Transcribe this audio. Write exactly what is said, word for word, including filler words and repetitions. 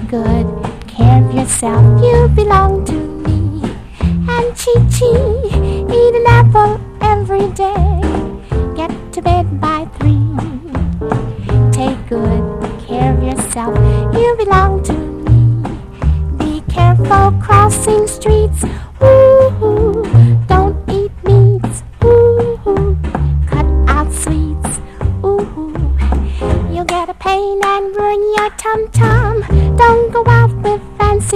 good care of yourself, you belong to me. And Chi-Chi, eat an apple every day. Get to bed by three. Take good care of yourself, you belong to me. Be careful crossing streets, woo-hoo. Don't eat meats, woo-hoo. Cut out sweets, ooh-hoo. You'll get a pain and ruin your tum-tum. Don't go out with fancy